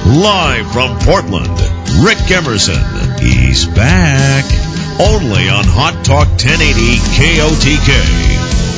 Live from Portland, Rick Emerson. He's back. Only on Hot Talk 1080 KOTK.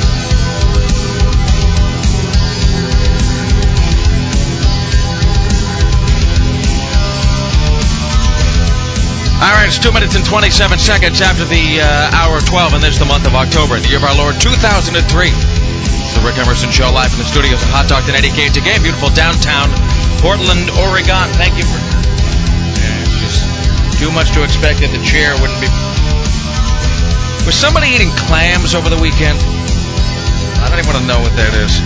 All right, it's 2 minutes and 27 seconds after the hour of 12, and this is the month of October, the year of our Lord, 2003. It's the Rick Emerson Show live from the studios of Hot Talk 1080 KOTK, beautiful downtown Portland, Oregon. Thank you for... it's just too much to expect that the chair wouldn't be... Was somebody eating clams over the weekend? I don't even want to know what that is.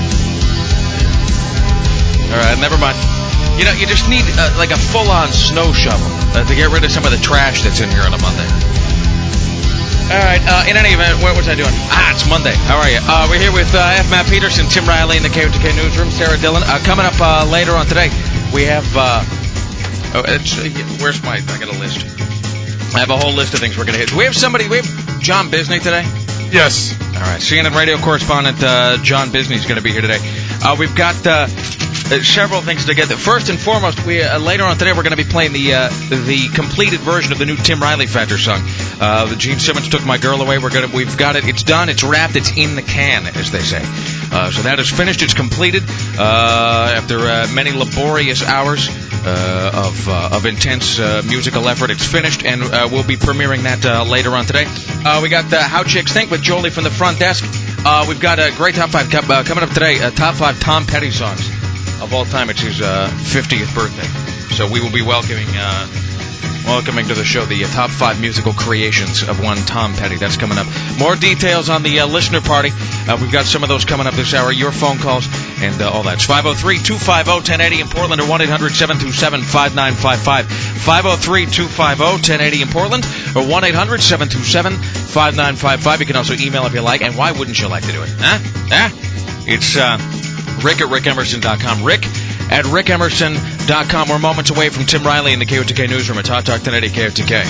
All right, never mind. You know, you just need like a full-on snow shovel to get rid of some of the trash that's in here on a Monday. All right, in any event, what was I doing? It's Monday. How are you? We're here with F. Matt Peterson, Tim Riley in the KOTK newsroom, Sarah Dillon. Coming up later on today, we have... where's my... I got a list. I have a whole list of things we're going to hit. Do we have somebody... We have John Bisney today? Yes. All right, CNN radio correspondent John Bisney is going to be here today. We've got... several things to get there. First and foremost, we later on today we're going to be playing the completed version of the new Tim Riley Factor song. The Gene Simmons Took My Girl Away. We've got it. It's done. It's wrapped. It's in the can, as they say. So that is finished. It's completed after many laborious hours of intense musical effort. It's finished, and we'll be premiering that later on today. We got How Chicks Think with Jolie from the front desk. We've got a great top 5 coming up today. Top 5 Tom Petty songs of all time. It's his 50th birthday. So we will be welcoming to the show the top 5 musical creations of one Tom Petty. That's coming up. More details on the listener party. We've got some of those coming up this hour. Your phone calls and all that. It's 503-250-1080 in Portland or 1-800-727-5955. 503-250-1080 in Portland or 1-800-727-5955. You can also email if you like. And why wouldn't you like to do it? It's... Rick at rickemerson.com. Rick at rickemerson.com. We're moments away from Tim Riley in the KOTK newsroom at Hot Talk 1080 KOTK.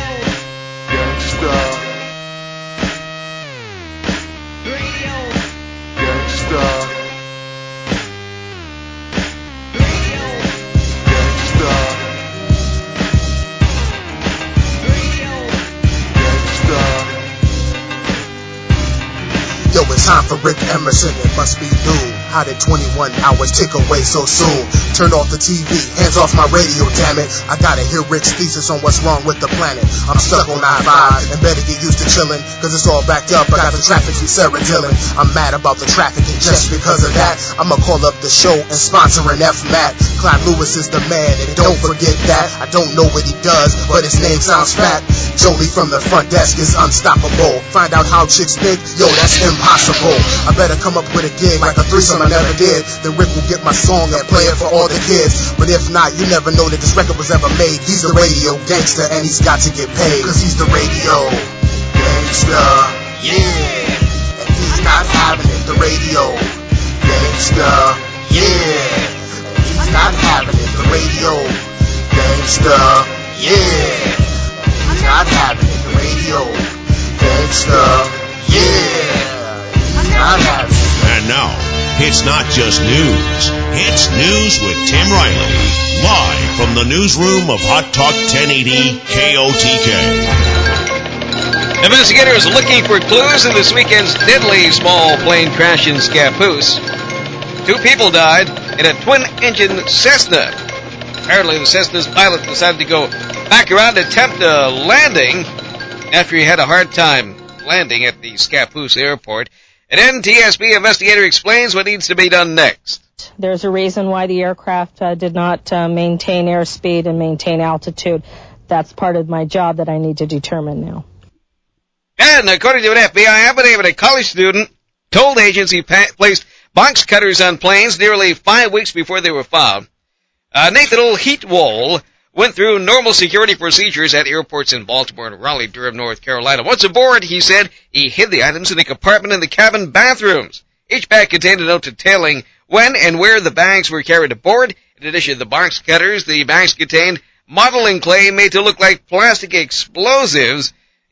Yo, it's time for Rick Emerson, it must be noon. How did 21 hours tick away so soon? Turn off the TV, hands off my radio, damn it. I gotta hear Rick's thesis on what's wrong with the planet. I'm stuck on I-5 and better get used to chilling, cause it's all backed up. I got the traffic from Sarah Dillon. I'm mad about the traffic, and just because of that, I'ma call up the show and sponsor an F-Matt. Clyde Lewis is the man, and don't forget that. I don't know what he does, but his name sounds fat. Jolie from the front desk is unstoppable. Find out how chicks think, yo, that's impossible. I better come up with a gig like a threesome I never did. Then Rick will get my song and play it for all the kids. But if not, you never know that this record was ever made. He's the radio gangster and he's got to get paid, cause he's the radio gangster, yeah. And he's not having it, the radio gangster, yeah. And he's not having it, the radio gangster, yeah. He's not having it, the radio gangster, yeah. He's not having it. And now, it's not just news. It's News with Tim Riley. Live from the newsroom of Hot Talk 1080 KOTK. Investigators are looking for clues in this weekend's deadly small plane crash in Scappoose. 2 people died in a twin-engine Cessna. Apparently, the Cessna's pilot decided to go back around and attempt a landing after he had a hard time landing at the Scappoose airport. An NTSB investigator explains what needs to be done next. There's a reason why the aircraft did not maintain airspeed and maintain altitude. That's part of my job that I need to determine now. And according to an FBI affidavit, a college student told agents he placed box cutters on planes nearly 5 weeks before they were found. Nathan Heatwall went through normal security procedures at airports in Baltimore and Raleigh, Durham, North Carolina. Once aboard, he said he hid the items in a compartment in the cabin bathrooms. Each bag contained a note detailing when and where the bags were carried aboard. In addition to the box cutters, the bags contained modeling clay made to look like plastic explosives.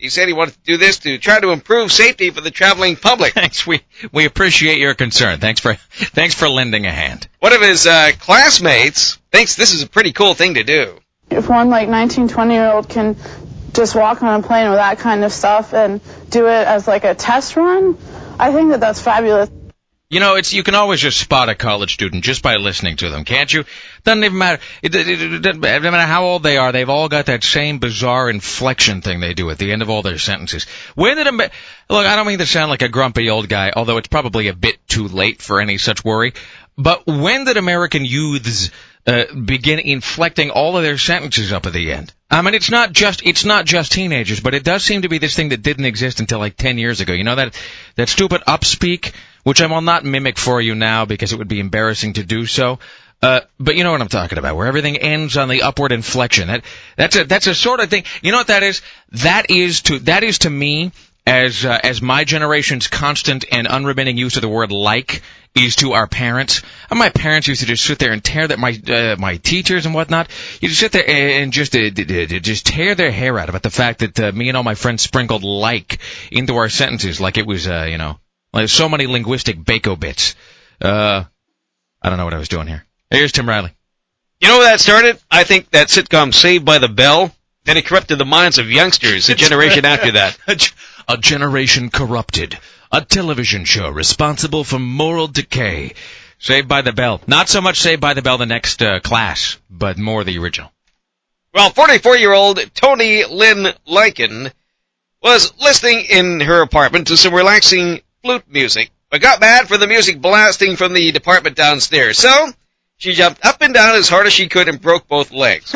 He said he wanted to do this to try to improve safety for the traveling public. Thanks. We appreciate your concern. Thanks for lending a hand. One of his classmates thinks this is a pretty cool thing to do. If one 19, 20-year-old can just walk on a plane with that kind of stuff and do it as a test run, I think that's fabulous. You can always just spot a college student just by listening to them, can't you? Doesn't even matter. It doesn't matter how old they are. They've all got that same bizarre inflection thing they do at the end of all their sentences. When did look, I don't mean to sound like a grumpy old guy, although it's probably a bit too late for any such worry. But when did American youths begin inflecting all of their sentences up at the end? I mean, it's not just teenagers, but it does seem to be this thing that didn't exist until 10 years ago. You know that stupid upspeak, which I will not mimic for you now because it would be embarrassing to do so. But you know what I'm talking about, where everything ends on the upward inflection. That's a sort of thing. You know what that is? That is to me as my generation's constant and unremitting use of the word like is to our parents. My parents used to just sit there and tear that my teachers and whatnot. You just sit there and just tear their hair out about the fact that me and all my friends sprinkled like into our sentences like it was like so many linguistic Bako bits. I don't know what I was doing here. Here's Tim Riley. You know where that started? I think that sitcom Saved by the Bell. Then it corrupted the minds of youngsters a generation after that. A generation corrupted. A television show responsible for moral decay. Saved by the Bell. Not so much Saved by the Bell the next class, but more the original. Well, 44-year-old Toni Lynn Lycan was listening in her apartment to some relaxing flute music, but got mad for the music blasting from the apartment downstairs. So she jumped up and down as hard as she could and broke both legs.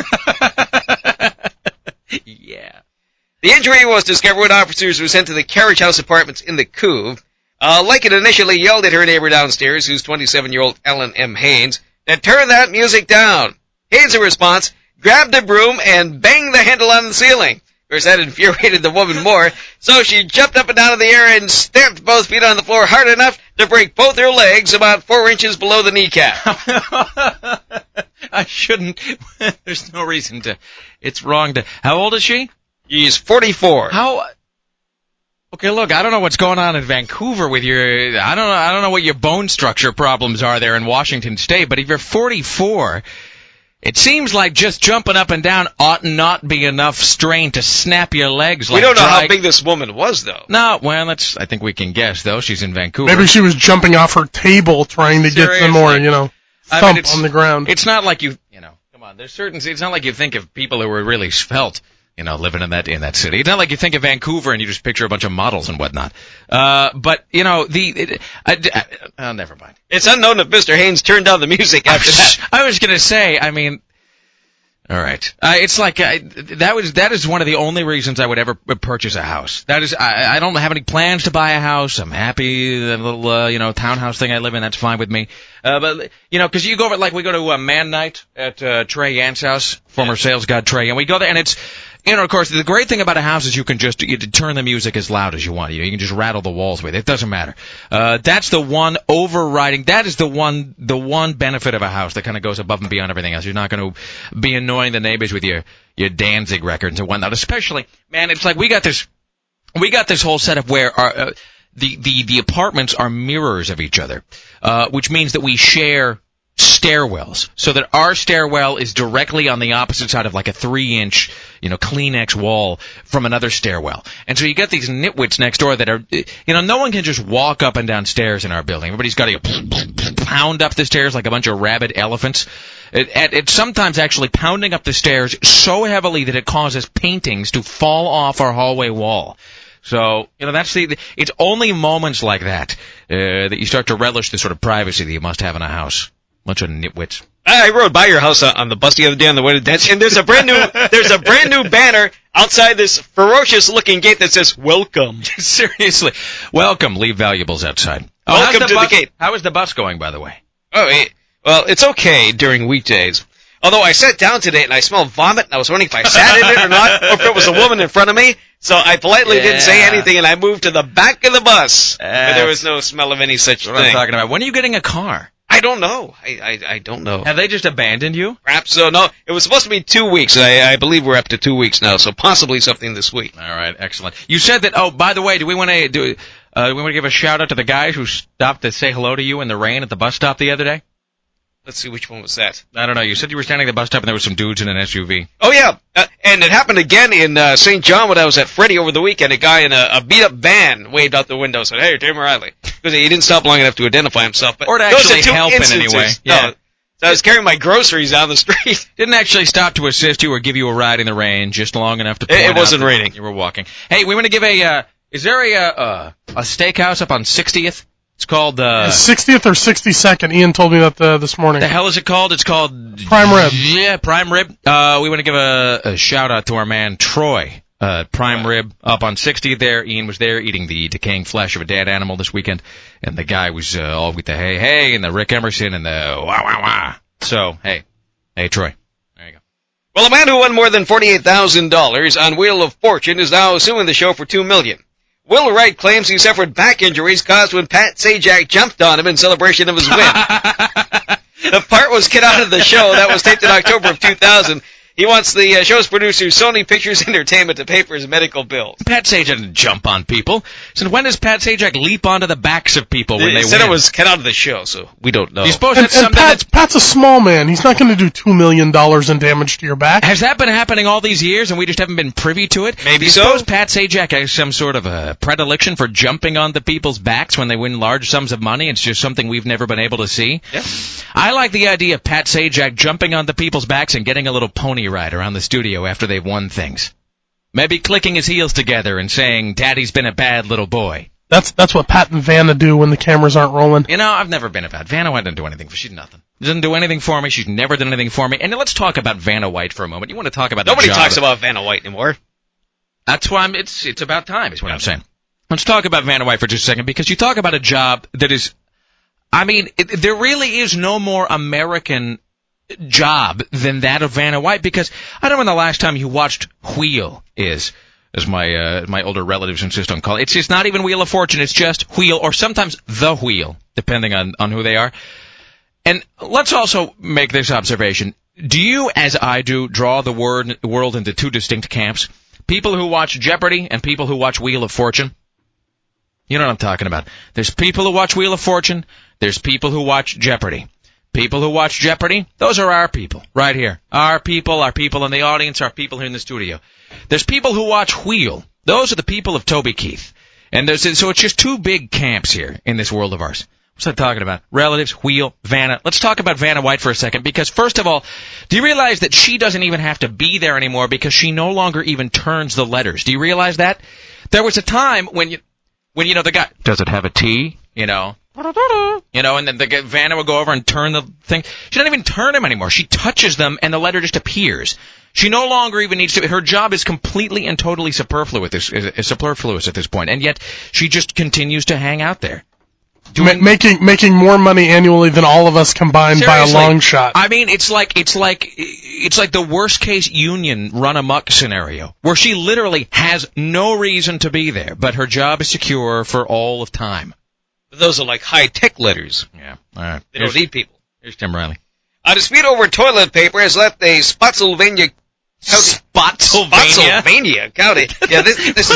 Yeah. The injury was discovered when officers were sent to the Carriage House Apartments in the Couve. Lycan initially yelled at her neighbor downstairs, who's 27-year-old Ellen M. Haynes, to turn that music down. Haynes, in response, grabbed a broom and banged the handle on the ceiling. Of course, that infuriated the woman more, so she jumped up and down in the air and stamped both feet on the floor hard enough to break both her legs about 4 inches below the kneecap. I shouldn't. There's no reason to. It's wrong to. How old is she? She's 44. How? Okay, look, I don't know what's going on in Vancouver with your. I don't know what your bone structure problems are there in Washington State, but if you're 44. It seems like just jumping up and down ought not be enough strain to snap your legs like we don't know how big this woman was, though. No, well, I think we can guess, though. She's in Vancouver. Maybe she was jumping off her table trying to get some more, thump on the ground. It's not like come on, it's not like you think of people who were really svelte, living in that city. It's not like you think of Vancouver and you just picture a bunch of models and whatnot. But, never mind. It's unknown if Mr. Haynes turned down the music after that. I was going to say, all right. It's like, that is one of the only reasons I would ever purchase a house. That is, I don't have any plans to buy a house. I'm happy, the little, townhouse thing I live in, that's fine with me. But, cause you go over, we go to a man night at, Trey Yant's house, former sales god Trey, and we go there and it's, of course, the great thing about a house is you can just turn the music as loud as you want. You can just rattle the walls with it. It doesn't matter. That's the one overriding. That is the one benefit of a house that kind of goes above and beyond everything else. You're not going to be annoying the neighbors with your Danzig records and whatnot. Especially, man, it's like we got this whole setup where our the apartments are mirrors of each other, which means that we share stairwells, so that our stairwell is directly on the opposite side of like a 3-inch, Kleenex wall from another stairwell. And so you get these nitwits next door that are, no one can just walk up and down stairs in our building. Everybody's got to pound up the stairs like a bunch of rabid elephants. It's sometimes actually pounding up the stairs so heavily that it causes paintings to fall off our hallway wall. So, it's only moments like that, that you start to relish the sort of privacy that you must have in a house. Bunch of nitwits. I rode by your house on the bus the other day on the way to dance, and there's a brand new banner outside this ferocious looking gate that says "Welcome." Seriously, welcome. Leave valuables outside. Welcome to the gate. How is the bus going, by the way? Well, it's okay during weekdays. Although I sat down today and I smelled vomit, and I was wondering if I sat in it or not, or if it was a woman in front of me. So I politely didn't say anything, and I moved to the back of the bus, where there was no smell of any such thing. What I'm talking about. When are you getting a car? I don't know. I don't know. Have they just abandoned you? Perhaps so. No, it was supposed to be 2 weeks. I believe we're up to 2 weeks now, so possibly something this week. All right, excellent. You said that. Oh, by the way, do we want to give a shout out to the guys who stopped to say hello to you in the rain at the bus stop the other day? Let's see, which one was that? I don't know. You said you were standing at the bus stop and there were some dudes in an SUV. Oh, yeah. And it happened again in St. John when I was at Freddie over the weekend. A guy in a beat-up van waved out the window and said, "Hey, Tim Riley." Because he didn't stop long enough to identify himself. But or to actually help in any way. Yeah. No, so I was carrying my groceries down the street. Didn't actually stop to assist you or give you a ride in the rain, just long enough to point It wasn't out raining. You were walking. Hey, we want to give is there a steakhouse up on 60th? It's called 60th or 62nd. Ian told me that this morning. The hell is it called? It's called Prime Rib. Yeah, Prime Rib. We want to give a shout out to our man Troy. Prime Rib up on 60th there. Ian was there eating the decaying flesh of a dead animal this weekend, and the guy was all with the hey hey and the Rick Emerson and the wah wah wah. So hey Troy, there you go. Well, a man who won more than $48,000 on Wheel of Fortune is now suing the show for $2 million. Will Wright claims he suffered back injuries caused when Pat Sajak jumped on him in celebration of his win. The part was cut out of the show that was taped in October of 2000. He wants the show's producer, Sony Pictures Entertainment, to pay for his medical bills. Pat Sajak didn't jump on people. So when does Pat Sajak leap onto the backs of people when they said win? It was cut out of the show, so we don't know. You suppose that's something Pat's a small man. He's not going to do $2 million in damage to your back. Has that been happening all these years and we just haven't been privy to it? Maybe you so. Suppose Pat Sajak has some sort of a predilection for jumping onto people's backs when they win large sums of money. It's just something we've never been able to see. Yeah. I like the idea of Pat Sajak jumping onto people's backs and getting a little pony ride around the studio after they've won things. Maybe clicking his heels together and saying, "Daddy's been a bad little boy." That's what Pat and Vanna do when the cameras aren't rolling. You know, I've never been about Vanna White. Doesn't do anything for. She's nothing. Doesn't do anything for me. She's never done anything for me. And let's talk about Vanna White for a moment. You want to talk about Nobody the job. talks about Vanna White anymore. That's why it's about time, is what I'm saying. Let's talk about Vanna White for just a second, because you talk about a job that is, I mean, there really is no more American job than that of Vanna White, because I don't know when the last time you watched Wheel is, as my older relatives insist on calling it. It's just not even Wheel of Fortune, it's just Wheel, or sometimes The Wheel, depending on who they are. And let's also make this observation. Do you, as I do, draw the world into two distinct camps? People who watch Jeopardy and people who watch Wheel of Fortune? You know what I'm talking about. There's people who watch Wheel of Fortune, there's people who watch Jeopardy. People who watch Jeopardy, those are our people, right here. Our people in the audience, our people here in the studio. There's people who watch Wheel. Those are the people of Toby Keith. And so it's just two big camps here in this world of ours. What's I talking about? Relatives, Wheel, Vanna. Let's talk about Vanna White for a second, because first of all, do you realize that she doesn't even have to be there anymore because she no longer even turns the letters? Do you realize that? There was a time when the guy, does it have a T? You know, and then the Vanna would go over and turn the thing. She doesn't even turn them anymore. She touches them, and the letter just appears. She no longer even needs to. Her job is completely and totally superfluous at this point, and yet she just continues to hang out there. Making more money annually than all of us combined. Seriously, by a long shot. I mean, it's like the worst case union run amok scenario, where she literally has no reason to be there, but her job is secure for all of time. Those are like high-tech letters. Yeah, all right. They don't need people. Here's Tim Riley. A dispute over toilet paper has left a Spotsylvania county. Spotsylvania County. Yeah, this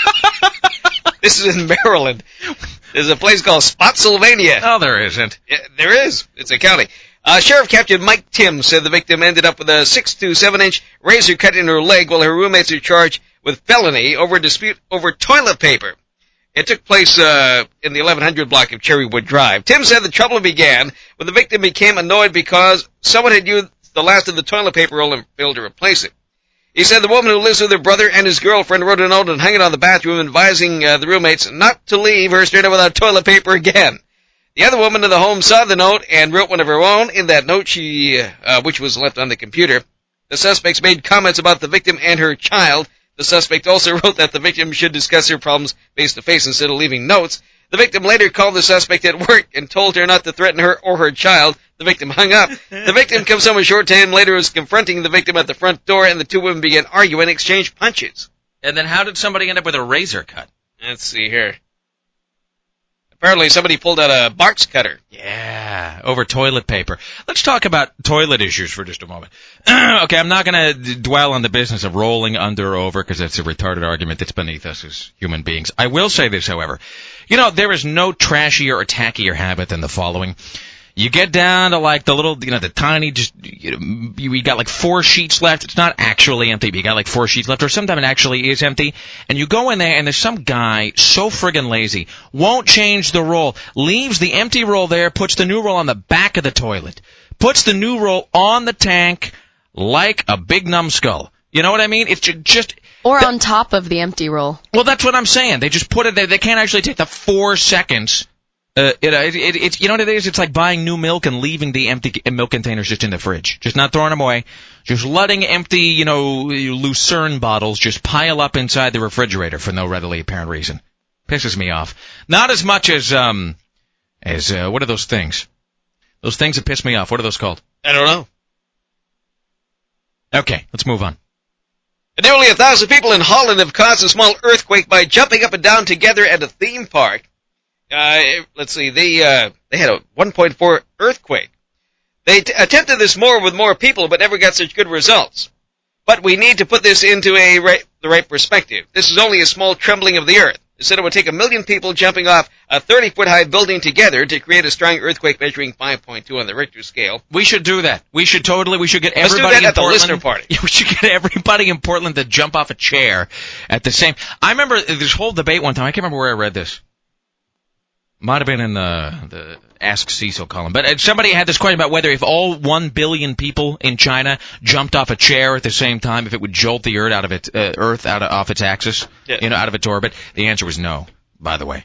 is in Maryland. There's a place called Spotsylvania. Oh, there isn't. Yeah, there is. It's a county. Sheriff Captain Mike Tim said the victim ended up with a 6 to 7 inch razor cut in her leg while her roommates are charged with felony over a dispute over toilet paper. It took place in the 1100 block of Cherrywood Drive. Tim said the trouble began when the victim became annoyed because someone had used the last of the toilet paper roll and failed to replace it. He said the woman who lives with her brother and his girlfriend wrote a note and hung it on the bathroom advising the roommates not to leave her straight up without toilet paper again. The other woman in the home saw the note and wrote one of her own. In that note, which was left on the computer, the suspects made comments about the victim and her child. The suspect also wrote that the victim should discuss her problems face-to-face instead of leaving notes. The victim later called the suspect at work and told her not to threaten her or her child. The victim hung up. The victim comes home a short time later, was confronting the victim at the front door, and the two women began arguing and exchanged punches. And then how did somebody end up with a razor cut? Let's see here. Apparently somebody pulled out a box cutter. Yeah, over toilet paper. Let's talk about toilet issues for just a moment. Okay, I'm not going to dwell on the business of rolling under or over because that's a retarded argument that's beneath us as human beings. I will say this, however. There is no trashier or tackier habit than the following. You get down to like the little, the tiny, you got like 4 sheets left. It's not actually empty, but you got like 4 sheets left, or sometimes it actually is empty. And you go in there, and there's some guy so friggin' lazy, won't change the roll, leaves the empty roll there, puts the new roll on the back of the toilet, puts the new roll on the tank like a big numbskull. You know what I mean? It's just... Or on top of the empty roll. Well, that's what I'm saying. They just put it there. They can't actually take the 4 seconds... It's you know what it is? It's like buying new milk and leaving the empty milk containers just in the fridge. Just not throwing them away. Just letting empty, Lucerne bottles just pile up inside the refrigerator for no readily apparent reason. Pisses me off. Not as much as what are those things? Those things that piss me off. What are those called? I don't know. Okay, let's move on. Nearly 1,000 people in Holland have caused a small earthquake by jumping up and down together at a theme park. Let's see, they had a 1.4 earthquake. They attempted this with more people, but never got such good results. But we need to put this into the right perspective. This is only a small trembling of the earth. Instead, it would take 1 million people jumping off a 30-foot-high building together to create a strong earthquake measuring 5.2 on the Richter scale. We should do that. We should get everybody Let's do that at the listener party. We should get everybody in Portland to jump off a chair at the same... I remember this whole debate one time. I can't remember where I read this. Might have been in the Ask Cecil column. But somebody had this question about whether if all 1 billion people in China jumped off a chair at the same time, if it would jolt the Earth off its axis, out of its orbit. The answer was no, by the way.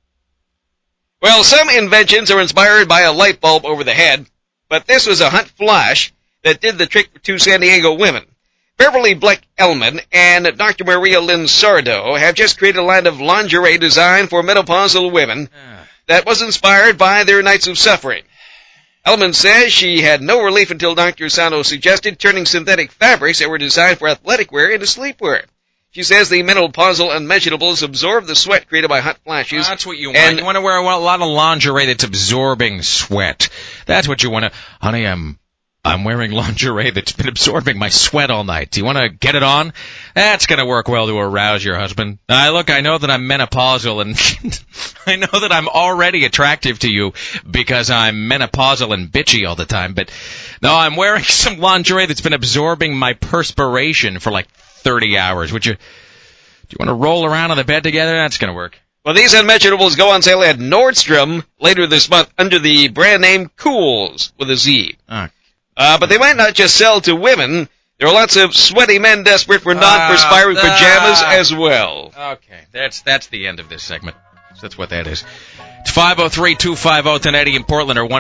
Well, some inventions are inspired by a light bulb over the head, but this was a hot flash that did the trick for 2 San Diego women. Beverly Bleck-Ellman and Dr. Maria Lynn Sardo have just created a line of lingerie designed for menopausal women that was inspired by their nights of suffering. Ellman says she had no relief until Dr. Sardo suggested turning synthetic fabrics that were designed for athletic wear into sleepwear. She says the menopausal unmentionables absorb the sweat created by hot flashes. That's what you want. You want to wear a lot of lingerie that's absorbing sweat. That's what you want to... Honey, I'm wearing lingerie that's been absorbing my sweat all night. Do you want to get it on? That's going to work well to arouse your husband. Look, I know that I'm menopausal, and I know that I'm already attractive to you because I'm menopausal and bitchy all the time. But no, I'm wearing some lingerie that's been absorbing my perspiration for like 30 hours. Do you want to roll around on the bed together? That's going to work. Well, these unmentionables go on sale at Nordstrom later this month under the brand name Cools with a Z. But they might not just sell to women. There are lots of sweaty men desperate for non-perspiring pajamas as well. Okay, that's the end of this segment. That's what that is. It's 503-250-1080 in Portland or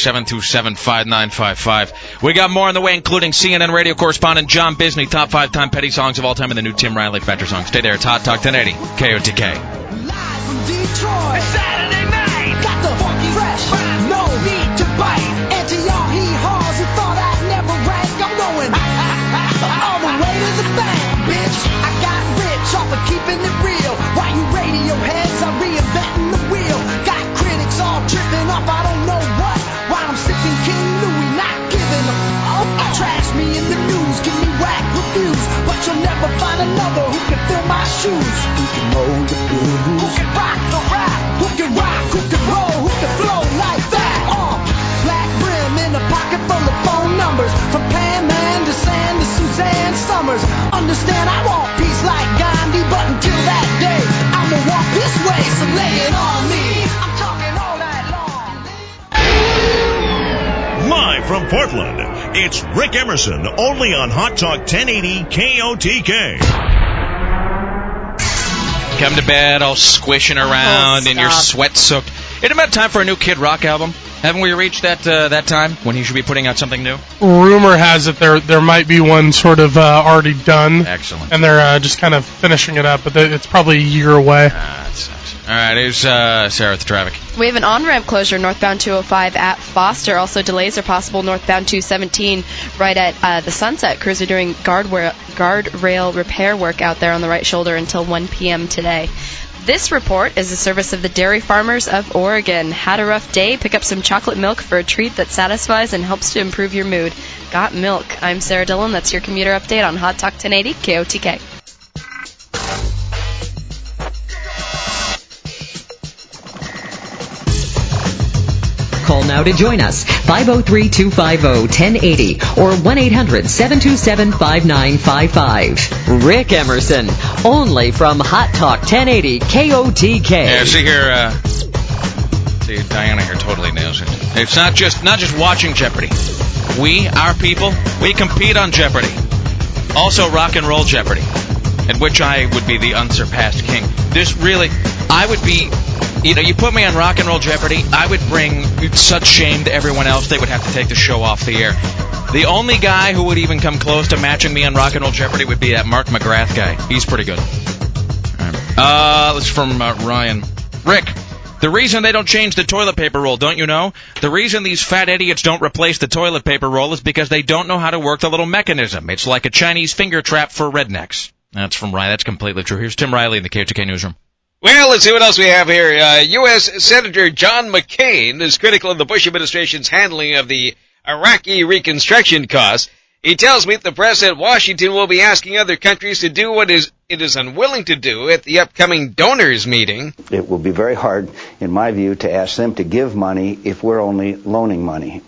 1-800-727-5955. We got more on the way, including CNN radio correspondent John Bisney, top 5 Tom Petty songs of all time, and the new Tim Riley Fetcher song. Stay there. It's Hot Talk 1080, KOTK. Live from Detroit. It's Saturday night. Got the funky fresh. No need to bite. And to y'all hee-haws who thought I'd never rank, I'm going all the way to the bank, bitch. I got rich off of keeping it real. While you radio heads are reinventing the wheel. Got critics all tripping off I don't know what. While I'm sipping King Louis, not giving a trash me in the news, give me whack reviews, but you'll never find another who can fill my shoes. Who can mold the blues? Who can rock the rap? Who can rock? Who can roll? Who can flow like that? Black brim in a pocket full of phone numbers, from Pam Anderson to Suzanne Summers. Understand I want peace like Gandhi, but until that day I'ma walk this way, so lay it on me. I'm talking all night long. Live from Portland, it's Rick Emerson, only on Hot Talk 1080 KOTK. Come to bed all squishing around in your sweat-soaked... Isn't it about time for a new Kid Rock album? Haven't we reached that time when he should be putting out something new? Rumor has it there might be one sort of already done. Excellent. And they're just kind of finishing it up, but it's probably a year away. That sucks. All right, here's Sarah with the traffic. We have an on-ramp closure northbound 205 at Foster. Also, delays are possible northbound 217 right at the Sunset. Crews are doing guardrail repair work out there on the right shoulder until 1 p.m. today. This report is a service of the Dairy Farmers of Oregon. Had a rough day? Pick up some chocolate milk for a treat that satisfies and helps to improve your mood. Got milk. I'm Sarah Dillon. That's your commuter update on Hot Talk 1080 KOTK. Call now to join us, 503-250-1080 or 1-800-727-5955. Rick Emerson, only from Hot Talk 1080 KOTK. Yeah, see here, see, Diana here totally nails it. It's not just watching Jeopardy. We, our people, we compete on Jeopardy. Also rock and roll Jeopardy, at which I would be the unsurpassed king. This really, I would be... you put me on Rock and Roll Jeopardy, I would bring such shame to everyone else, they would have to take the show off the air. The only guy who would even come close to matching me on Rock and Roll Jeopardy would be that Mark McGrath guy. He's pretty good. This is from Ryan. Rick, the reason they don't change the toilet paper roll, don't you know? The reason these fat idiots don't replace the toilet paper roll is because they don't know how to work the little mechanism. It's like a Chinese finger trap for rednecks. That's from Ryan. That's completely true. Here's Tim Riley in the KOTK newsroom. Well, let's see what else we have here. U.S. Senator John McCain is critical of the Bush administration's handling of the Iraqi reconstruction costs. He tells me the president Washington will be asking other countries to do what it is unwilling to do at the upcoming donors meeting. It will be very hard, in my view, to ask them to give money if we're only loaning money.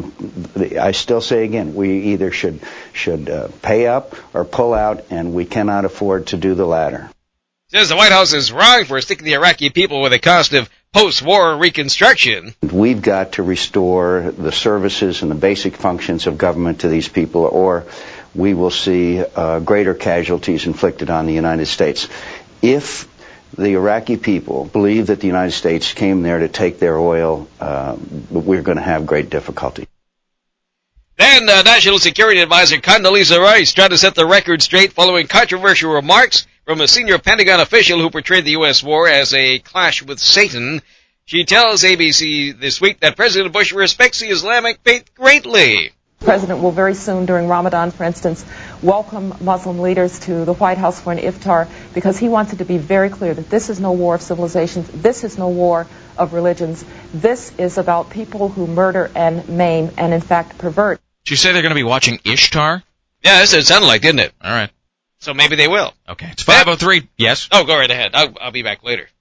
I still say again, we either should pay up or pull out, and we cannot afford to do the latter. Says the White House is wrong for sticking the Iraqi people with the cost of post-war reconstruction. We've got to restore the services and the basic functions of government to these people, or we will see greater casualties inflicted on the United States. If the Iraqi people believe that the United States came there to take their oil, we're going to have great difficulty. Then National Security Advisor Condoleezza Rice tried to set the record straight following controversial remarks from a senior Pentagon official who portrayed the U.S. war as a clash with Satan. She tells ABC this week that President Bush respects the Islamic faith greatly. The President will very soon, during Ramadan, for instance, welcome Muslim leaders to the White House for an iftar, because he wants it to be very clear that this is no war of civilizations, this is no war of religions. This is about people who murder and maim and, in fact, pervert. Did you say they're going to be watching Ishtar? Yeah, that's what it sounded like, didn't it? All right. So maybe they will. Okay. It's 5:03. Yes? Oh, go right ahead. I'll be back later.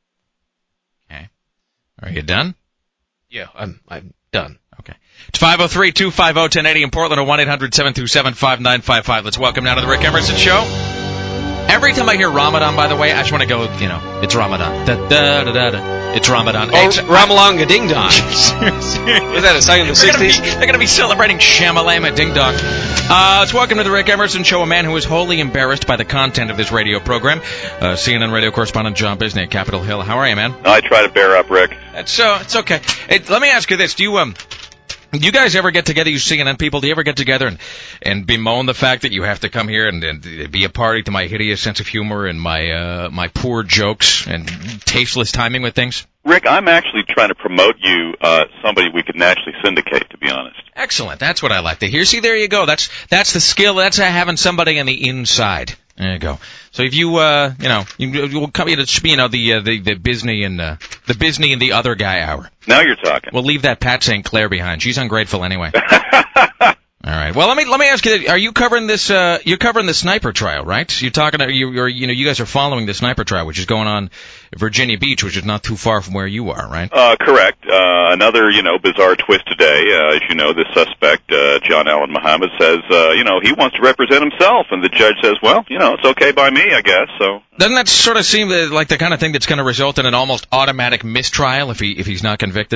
Okay. Are you done? Yeah, I'm done. Okay. It's 503-250-1080 in Portland or 1-800-727-5955. Let's welcome now to the Rick Emerson Show. Every time I hear Ramadan, by the way, I just want to go, it's Ramadan. Da-da-da-da-da. It's Ramadan. Oh, Ramalanga Ding Dong. Was that a song in the 60s? They're going to be celebrating Shamalama Ding Dong. Let's welcome to the Rick Emerson Show a man who is wholly embarrassed by the content of this radio program. CNN radio correspondent John Bisney at Capitol Hill. How are you, man? I try to bear up, Rick. It's okay. Let me ask you this. Do you guys ever get together, you CNN people, do you ever get together and bemoan the fact that you have to come here and be a party to my hideous sense of humor and my poor jokes and tasteless timing with things? Rick, I'm actually trying to promote you somebody we could nationally syndicate, to be honest. Excellent. That's what I like to hear. See, there you go. That's the skill. That's having somebody on the inside. There you go. So if you will come to the Bisney and the Bisney and the other guy hour. Now you're talking. We'll leave that Pat St. Clair behind. She's ungrateful anyway. All right. Well, let me ask you. Are you covering this? You're covering the sniper trial, right? You're talking. You guys are following the sniper trial, which is going on at Virginia Beach, which is not too far from where you are, right? Correct. Another bizarre twist today. As you know, the suspect, John Allen Muhammad, says he wants to represent himself, and the judge says, well, it's okay by me, I guess. So doesn't that sort of seem like the kind of thing that's going to result in an almost automatic mistrial if he's not convicted?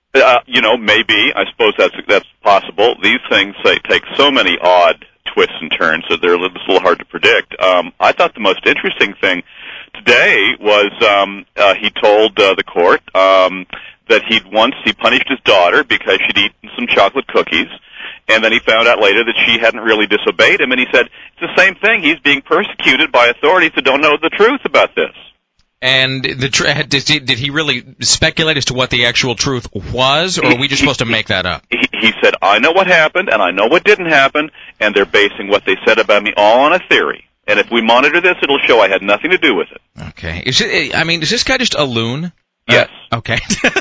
Maybe. I suppose that's possible. These things take so many odd twists and turns that they're a little hard to predict. I thought the most interesting thing today was he told the court that he punished his daughter because she'd eaten some chocolate cookies, and then he found out later that she hadn't really disobeyed him, and he said it's the same thing. He's being persecuted by authorities that don't know the truth about this. And did he really speculate as to what the actual truth was, or are we just supposed to make that up? He said, I know what happened, and I know what didn't happen, and they're basing what they said about me all on a theory. And if we monitor this, it'll show I had nothing to do with it. Okay. Is this guy just a loon? Yes. Okay.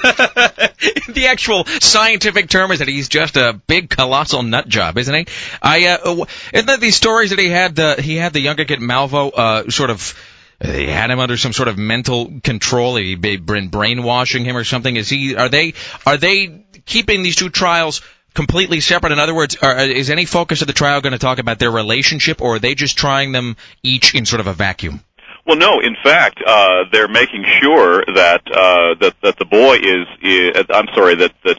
The actual scientific term is that he's just a big, colossal nut job, isn't he? Isn't that these stories that he had the younger kid Malvo, they had him under some sort of mental control. He'd been brainwashing him or something. Are they keeping these two trials completely separate? In other words, is any focus of the trial going to talk about their relationship, or are they just trying them each in sort of a vacuum? Well, no. In fact, they're making sure that the boy is. I'm sorry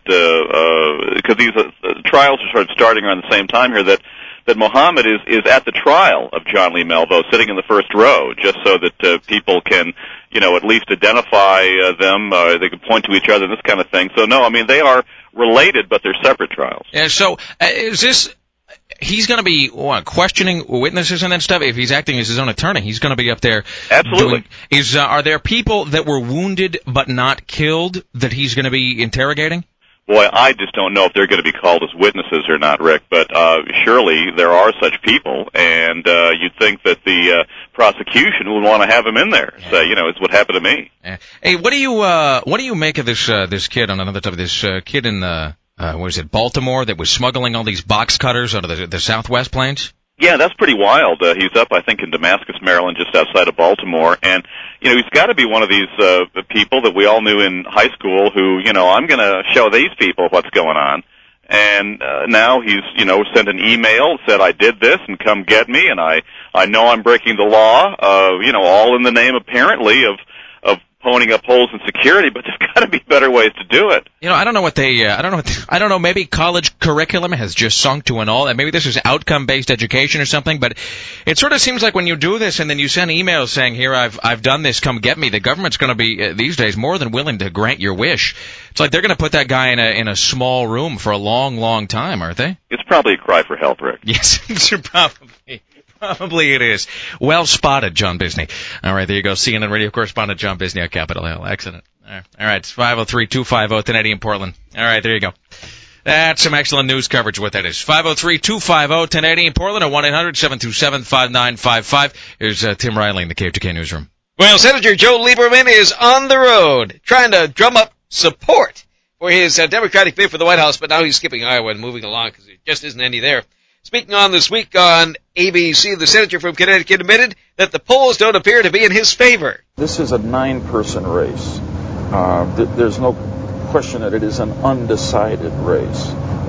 because these trials are sort of starting around the same time here. That Mohammed is at the trial of John Lee Melvo, sitting in the first row, just so that people can, at least identify them. They can point to each other, this kind of thing. So no, they are related, but they're separate trials. Yeah. So is this? He's going to be questioning witnesses and that stuff. If he's acting as his own attorney, he's going to be up there. Absolutely. Are there people that were wounded but not killed that he's going to be interrogating? Boy, I just don't know if they're going to be called as witnesses or not, Rick. But surely there are such people, and you'd think that the prosecution would want to have him in there. Yeah. So it's what happened to me. Yeah. Hey, what do you make of this kid on another topic? This kid in Baltimore, that was smuggling all these box cutters out of the Southwest Plains? Yeah, that's pretty wild. He's up, I think, in Damascus, Maryland, just outside of Baltimore. And, he's got to be one of these people that we all knew in high school who, I'm going to show these people what's going on. And now he's, sent an email, said, I did this, and come get me, and I know I'm breaking the law, all in the name, apparently, of ponying up holes in security, but there's got to be better ways to do it. I don't know what I don't know, maybe college curriculum has just sunk to an all, and maybe this is outcome-based education or something, but it sort of seems like when you do this and then you send emails saying, here, I've done this, come get me, the government's going to be, these days, more than willing to grant your wish. It's like they're going to put that guy in a small room for a long, long time, aren't they? It's probably a cry for help, Rick. Yes, probably. Probably it is. Well spotted, John Bisney. All right, there you go. CNN radio correspondent John Bisney at Capitol Hill. Excellent. All right, it's 503-250-1080 in Portland. All right, there you go. That's some excellent news coverage, what that is. 503-250-1080 in Portland or 1-800-727-5955. Here's Tim Riley in the KFTK newsroom. Well, Senator Joe Lieberman is on the road trying to drum up support for his Democratic bid for the White House, but now he's skipping Iowa and moving along because there just isn't any there. Speaking on This Week on ABC, the senator from Connecticut admitted that the polls don't appear to be in his favor. This is a 9-person race. There's no question that it is an undecided race.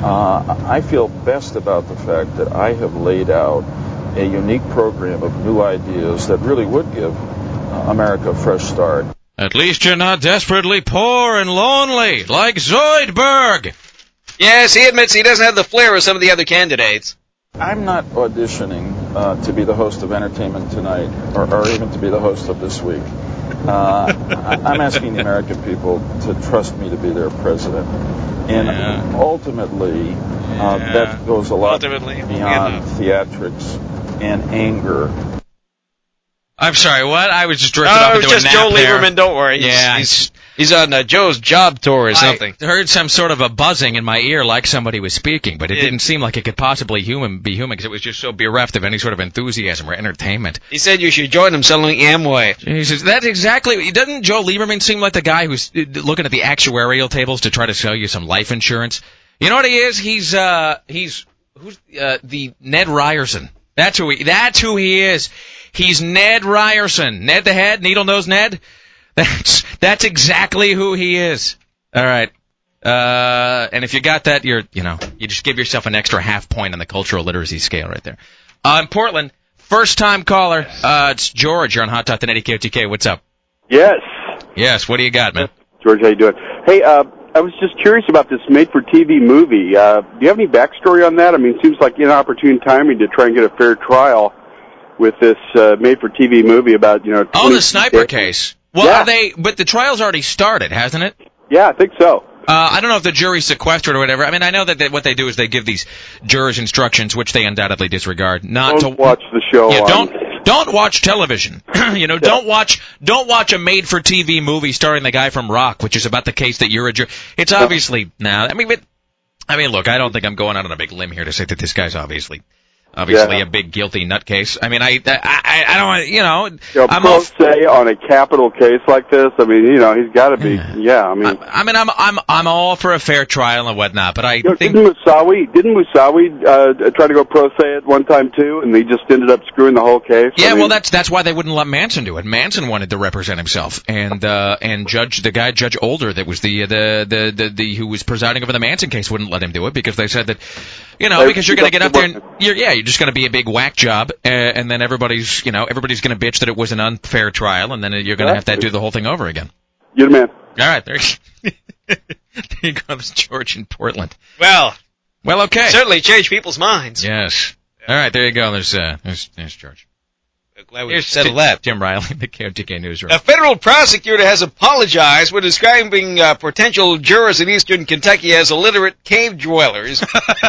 I feel best about the fact that I have laid out a unique program of new ideas that really would give America a fresh start. At least you're not desperately poor and lonely, like Zoidberg. Yes, he admits he doesn't have the flair of some of the other candidates. I'm not auditioning to be the host of Entertainment Tonight or even to be the host of This Week. I'm asking the American people to trust me to be their president. And ultimately, that goes a lot beyond theatrics and anger. I'm sorry, what? I was just drifting off into a nap. No, it was just Joe Lieberman, don't worry. Yeah. He's on Joe's job tour or something. I heard some sort of a buzzing in my ear like somebody was speaking, but it didn't seem like it could possibly be human because it was just so bereft of any sort of enthusiasm or entertainment. He said you should join him selling Amway. Jesus, that's exactly... Doesn't Joe Lieberman seem like the guy who's looking at the actuarial tables to try to sell you some life insurance? You know what he is? He's the Ned Ryerson. That's who he is. He's Ned Ryerson. Ned the Head, Needle-Nosed Ned. That's exactly who he is. All right. And if you got that, you just give yourself an extra half point on the cultural literacy scale right there. In Portland, first-time caller. It's George. You're on Hot Talk 1080 KOTK. What's up? Yes. Yes. What do you got, man? George, how you doing? Hey, I was just curious about this made-for-TV movie. Do you have any backstory on that? I mean, it seems like inopportune timing to try and get a fair trial with this made-for-TV movie about, the sniper case. Well, but the trial's already started, hasn't it? Yeah, I think so. I don't know if the jury's sequestered or whatever. I mean, I know that what they do is they give these jurors instructions, which they undoubtedly disregard. Don't watch the show. Yeah, don't watch television. Don't watch a made-for-TV movie starring the guy from Rock, which is about the case that you're a juror. It's obviously look, I don't think I'm going out on a big limb here to say that this guy's obviously Obviously, a big guilty nutcase. I mean, I don't, I'm pro se on a capital case like this. I mean, he's got to be. Yeah, I mean, I'm all for a fair trial and whatnot, but I think didn't Musawi try to go pro se at one time too, and he just ended up screwing the whole case? Yeah, well, that's why they wouldn't let Manson do it. Manson wanted to represent himself, and Judge Older, that was the who was presiding over the Manson case, wouldn't let him do it because they said that, because you're going to get up there and you're just going to be a big whack job, and then everybody's going to bitch that it was an unfair trial, and then you're going to have to do the whole thing over again. You're the man. All right, there you comes George in Portland. Well, okay. Certainly change people's minds. Yes. All right, there you go. There's George. Glad we settled that. Tim Riley, the KOTK Newsroom. A federal prosecutor has apologized for describing potential jurors in eastern Kentucky as illiterate cave dwellers.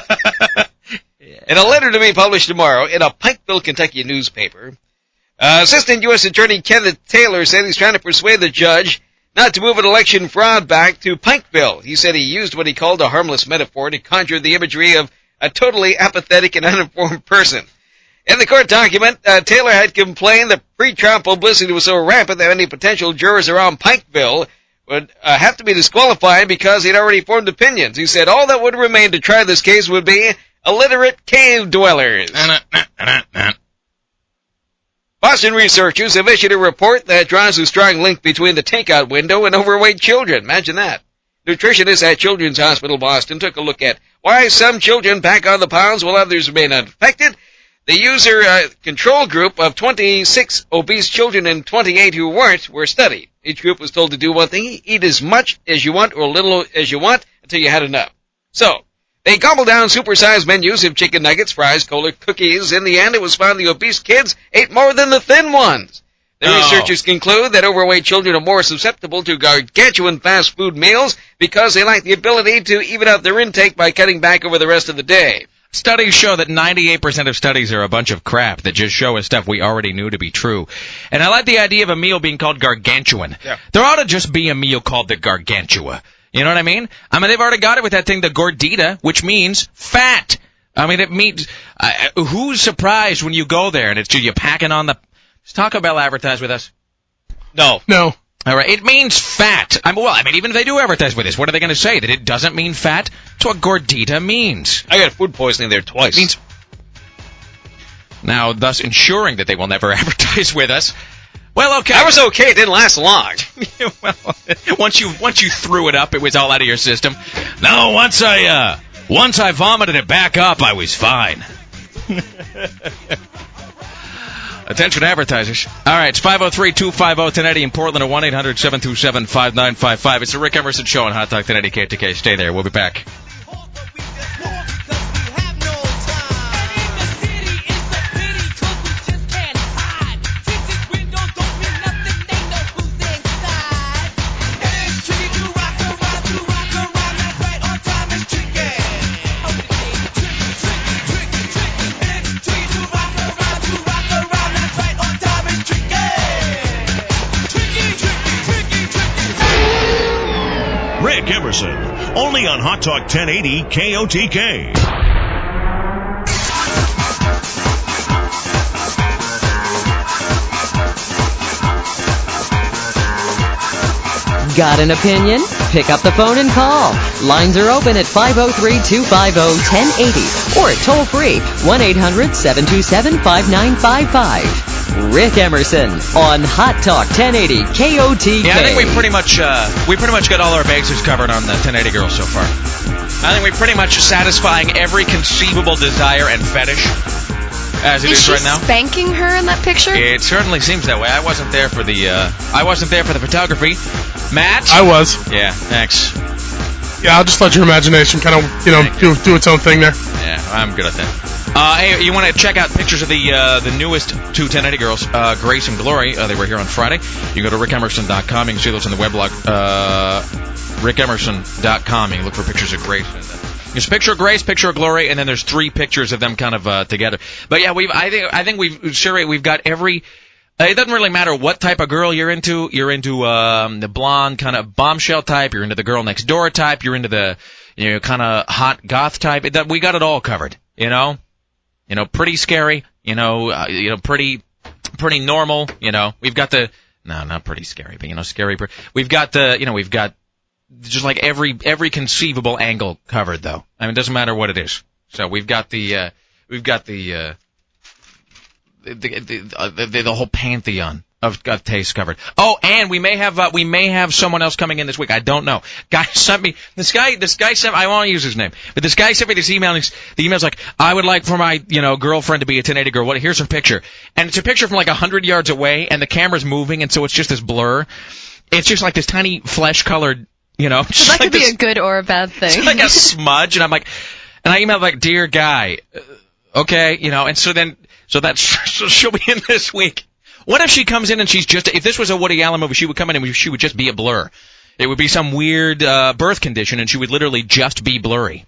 In a letter to be published tomorrow in a Pikeville, Kentucky newspaper, Assistant U.S. Attorney Kenneth Taylor said he's trying to persuade the judge not to move an election fraud back to Pikeville. He said he used what he called a harmless metaphor to conjure the imagery of a totally apathetic and uninformed person. In the court document, Taylor had complained that pre-trial publicity was so rampant that any potential jurors around Pikeville would have to be disqualified because he'd already formed opinions. He said all that would remain to try this case would be illiterate cave dwellers. Boston researchers have issued a report that draws a strong link between the takeout window and overweight children. Imagine that. Nutritionists at Children's Hospital Boston took a look at why some children pack on the pounds while others remain unaffected. The user control group of 26 obese children and 28 who weren't were studied. Each group was told to do one thing: eat as much as you want or little as you want until you had enough. So, they gobbled down supersized menus of chicken nuggets, fries, cola, cookies. In the end, it was found the obese kids ate more than the thin ones. The researchers conclude that overweight children are more susceptible to gargantuan fast food meals because they lack the ability to even out their intake by cutting back over the rest of the day. Studies show that 98% of studies are a bunch of crap that just show us stuff we already knew to be true. And I like the idea of a meal being called gargantuan. Yeah. There ought to just be a meal called the Gargantua. You know what I mean? I mean, they've already got it with that thing, the Gordita, which means fat. I mean, it means, who's surprised when you go there and it's you packing on the... Does Taco Bell advertise with us? No. All right, it means fat. Even if they do advertise with us, what are they going to say? That it doesn't mean fat? That's what Gordita means. I got food poisoning there twice. It means... Now, thus ensuring that they will never advertise with us. Well, okay. That was okay. It didn't last long. Well, once you threw it up, it was all out of your system. No, once I vomited it back up, I was fine. Attention advertisers. All right, it's 503-250-1080 in Portland, or 1-800-727-5955. It's the Rick Emerson Show on Hot Talk 1080 KTK. Stay there. We'll be back. Rick Emerson, only on Hot Talk 1080 KOTK. Got an opinion? Pick up the phone and call. Lines are open at 503-250-1080 or at toll-free 1-800-727-5955. Rick Emerson on Hot Talk 1080 KOTK. Yeah, I think we pretty much got all our bases covered on the 1080 girls so far. I think we're pretty much satisfying every conceivable desire and fetish as it is right now. Is she spanking her in that picture? It certainly seems that way. I wasn't there for the photography. Matt? I was. Yeah, thanks. Yeah, I'll just let your imagination kind of, do its own thing there. Yeah, I'm good at that. Hey, you want to check out pictures of the newest two 1080 girls, Grace and Glory. They were here on Friday. You can go to rickemerson.com. You can see those on the weblog, rickemerson.com. You can look for pictures of Grace. There's a picture of Grace, picture of Glory, and then there's three pictures of them kind of together. But yeah, I think we've got every. It doesn't really matter what type of girl you're into. You're into the blonde kind of bombshell type. You're into the girl next door type. You're into the kind of hot goth type. We got it all covered. pretty scary, pretty normal, We've got the, no, not pretty scary, but, scary. We've got we've got just like every conceivable angle covered, though. I mean, it doesn't matter what it is. So we've got the whole pantheon of tastes covered. Oh, and we may have someone else coming in this week. I don't know. Guy sent me this guy sent, I won't use his name, but this guy sent me this email. And the email's like, I would like for my girlfriend to be a 1080 girl. Here's her picture, and it's a picture from like 100 yards away, and the camera's moving, and so it's just this blur. It's just like this tiny flesh colored, So that could be a good or a bad thing. It's like a smudge, and I'm like, and I emailed like, dear guy, okay, and so she'll be in this week. What if she comes in and if this was a Woody Allen movie, she would come in and she would just be a blur. It would be some weird birth condition, and she would literally just be blurry.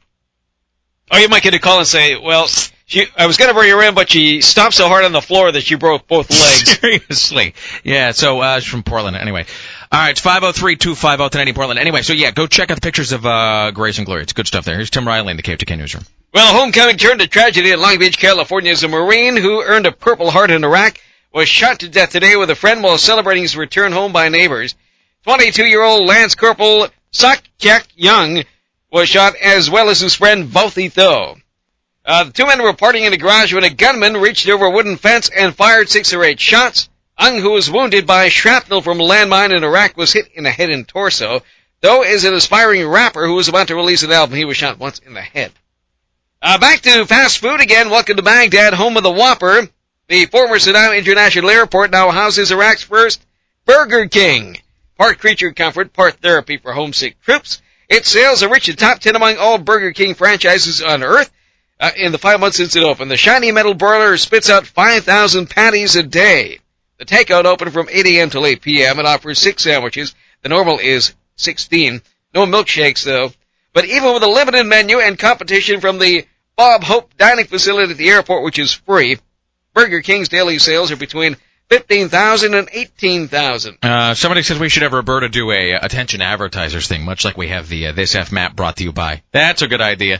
Or you might get a call and say, well, I was going to bring her in, but she stomped so hard on the floor that she broke both legs. Seriously. Yeah, so she's from Portland. Anyway. All right, it's 503-250-1080 Portland. Anyway, so yeah, go check out the pictures of Grace and Glory. It's good stuff there. Here's Tim Riley in the KFTK Newsroom. Well, homecoming turned to tragedy in Long Beach, California, as a Marine who earned a Purple Heart in Iraq was shot to death today with a friend while celebrating his return home by neighbors. 22-year-old Lance Corporal Sakyak Young was shot, as well as his friend Vauthi Tho. The two men were partying in the garage when a gunman reached over a wooden fence and fired 6 or 8 shots. Young, who was wounded by shrapnel from a landmine in Iraq, was hit in the head and torso. Tho is an aspiring rapper who was about to release an album. He was shot once in the head. Back to fast food again. Welcome to Baghdad, home of the Whopper. The former Saddam International Airport now houses Iraq's first Burger King. Part creature comfort, part therapy for homesick troops. Its sales are rich in top 10 among all Burger King franchises on Earth. In the 5 months since it opened, the shiny metal broiler spits out 5,000 patties a day. The takeout opened from 8 a.m. till 8 p.m. and offers 6 sandwiches. The normal is 16. No milkshakes, though. But even with a limited menu and competition from the Bob Hope dining facility at the airport, which is free, Burger King's daily sales are between 15,000 and 18,000. Somebody says we should have Roberta do a attention advertisers thing, much like we have the This F Map brought to you by. That's a good idea.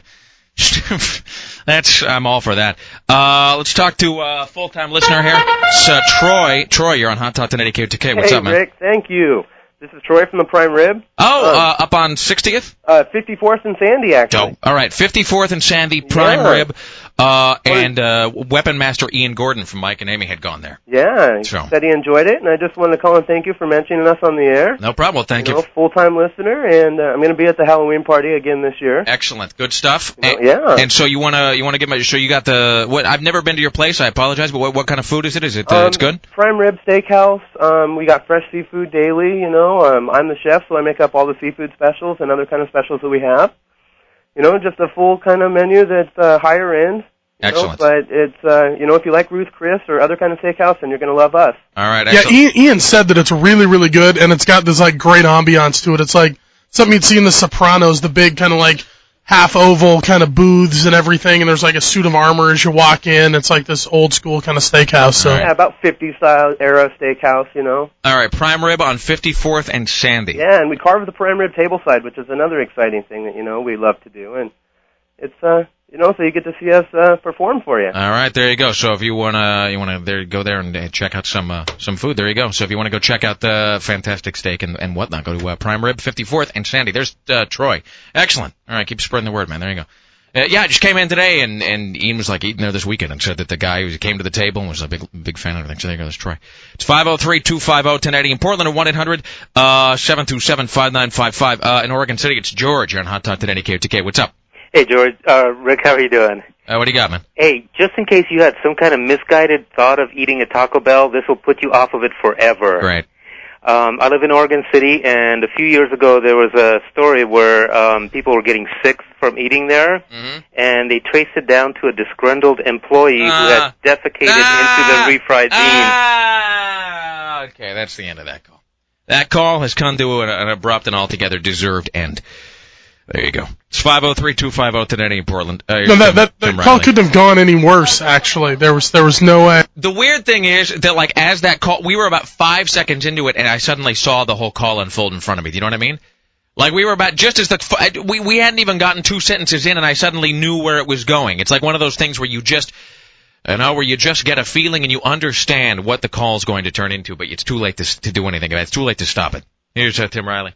I'm all for that. Let's talk to a full-time listener here. It's Troy. Troy, you're on Hot Talk 1080 KFTK. What's up, man? Hey, Rick, thank you. This is Troy from the Prime Rib. Oh, up on 60th? 54th and Sandy, actually. Oh, all right, 54th and Sandy, Prime Rib, and Weapon Master Ian Gordon from Mike and Amy had gone there. Yeah, he said he enjoyed it, and I just wanted to call and thank you for mentioning us on the air. No problem. Well, thank you. Full-time listener, and I'm going to be at the Halloween party again this year. Excellent, good stuff. Yeah. And so you want to get my? So you got the what? I've never been to your place. I apologize, but what kind of food is it? Is it it's good? Prime Rib Steakhouse. We got fresh seafood daily. I'm the chef, so I make up all the seafood specials and other kind of specials that we have. Just a full kind of menu that's higher end. Excellent. But it's, if you like Ruth Chris or other kind of steakhouse, then you're going to love us. All right. Excellent. Yeah, Ian said that it's really, really good, and it's got this, great ambiance to it. It's like something you'd see in The Sopranos, the big kind of, half-oval kind of booths and everything, and there's, a suit of armor as you walk in. It's like this old-school kind of steakhouse. So. Yeah, about 50s-style era steakhouse, All right, Prime Rib on 54th and Sandy. Yeah, and we carve the Prime Rib tableside, which is another exciting thing that, we love to do. And it's, so you get to see us perform for you. All right, there you go. So if you wanna go there and check out some food, there you go. So if you want to go check out the fantastic steak and whatnot, go to Prime Rib, 54th and Sandy. There's Troy. Excellent. All right, keep spreading the word, man. There you go. I just came in today, and Ian was eating there this weekend, and said that the guy who came to the table and was a big fan of everything. So there you go, that's Troy. It's 503-250-1080 in Portland, or 1-800-727-5955. In Oregon City, it's George. You're on Hot Talk 1080 KFTK. What's up? Hey, George. Rick, how are you doing? What do you got, man? Hey, just in case you had some kind of misguided thought of eating a Taco Bell, this will put you off of it forever. Great. I live in Oregon City, and a few years ago there was a story where people were getting sick from eating there, and they traced it down to a disgruntled employee who had defecated into the refried beans. Okay, that's the end of that call. That call has come to an abrupt and altogether deserved end. There you go. It's 503-250-1080 in Portland. No, that call couldn't have gone any worse, actually. There was no way. The weird thing is that, as that call, we were about 5 seconds into it, and I suddenly saw the whole call unfold in front of me. Do you know what I mean? We were about just as we hadn't even gotten 2 sentences in, and I suddenly knew where it was going. It's like one of those things where you just, Where you just get a feeling and you understand what the call's going to turn into, but it's too late to do anything about it. It's too late to stop it. Here's Tim Riley.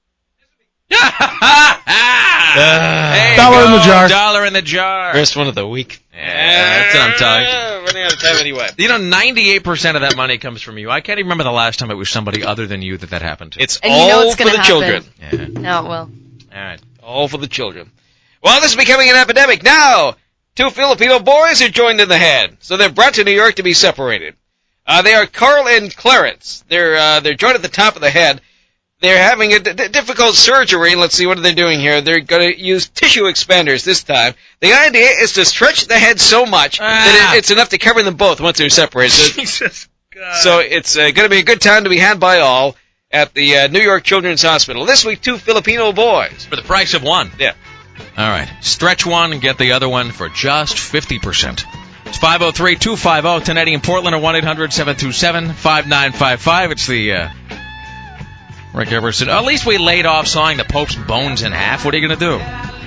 $1 in the jar. $1 in the jar. First one of the week. Yeah, that's what I'm talking. Running out of time anyway. 98% of that money comes from you. I can't even remember the last time it was somebody other than you that happened to. It's And all it's for the happen. children. Yeah. No, well. All right. All for the children. Well, this is becoming an epidemic. Now, 2 Filipino boys are joined in the head. So they're brought to New York to be separated. They are Carl and Clarence. They're joined at the top of the head. They're having a difficult surgery. Let's see, what are they doing here? They're going to use tissue expanders this time. The idea is to stretch the head so much that it's enough to cover them both once they're separated. Jesus God. So it's going to be a good time to be had by all at the New York Children's Hospital. This week, 2 Filipino boys. For the price of one. Yeah. All right. Stretch one and get the other one for just 50%. It's 503-250-1080 in Portland or 1-800-727-5955. It's the Rick Emerson. At least we laid off sawing the Pope's bones in half. What are you going to do?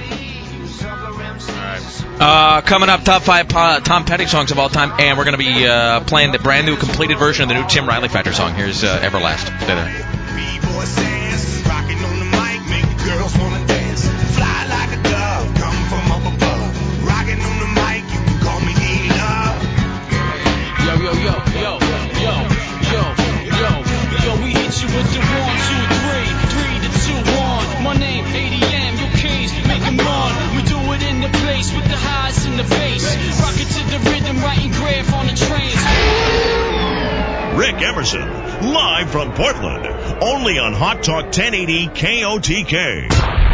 All right. Coming up, top 5 Tom Petty songs of all time, and we're going to be playing the brand new completed version of the new Tim Riley Factor song. Here's Everlast. Stay there. With the 1, 2, 3, 3 to 2, 1. My name, ADM, your K's, make 'em run. We do it in the place with the highs in the face. Rock it to the rhythm, writing graph on the trains. Rick Emerson, live from Portland, only on Hot Talk 1080 KOTK.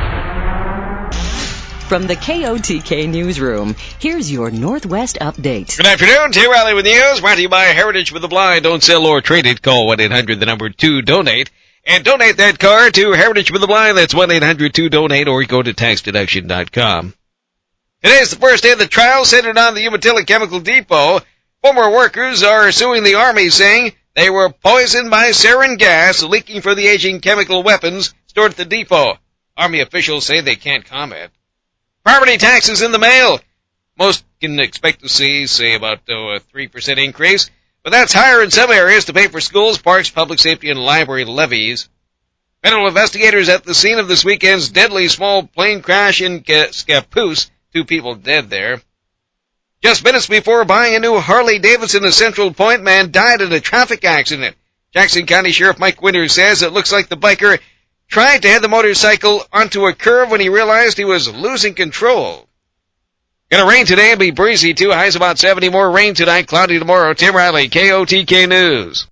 From the KOTK newsroom, here's your Northwest update. Good afternoon. Tim Riley with news, brought to you by Heritage for the Blind. Don't sell or trade it. Call 1-800-2-DONATE. And donate that car to Heritage for the Blind. That's 1-800-2-DONATE, or go to taxdeduction.com. Today is the first day of the trial centered on the Umatilla Chemical Depot. Former workers are suing the Army, saying they were poisoned by sarin gas leaking from the aging chemical weapons stored at the depot. Army officials say they can't comment. Property taxes in the mail. Most can expect to see, say, about a 3% increase, but that's higher in some areas to pay for schools, parks, public safety, and library levies. Federal investigators at the scene of this weekend's deadly small plane crash in Scappoose. 2 people dead there. Just minutes before buying a new Harley-Davidson at Central Point, man died in a traffic accident. Jackson County Sheriff Mike Winters says it looks like the biker tried to head the motorcycle onto a curve when he realized he was losing control. Gonna rain today and be breezy too. Highs about 70. More rain tonight, cloudy tomorrow. Tim Riley, KOTK News.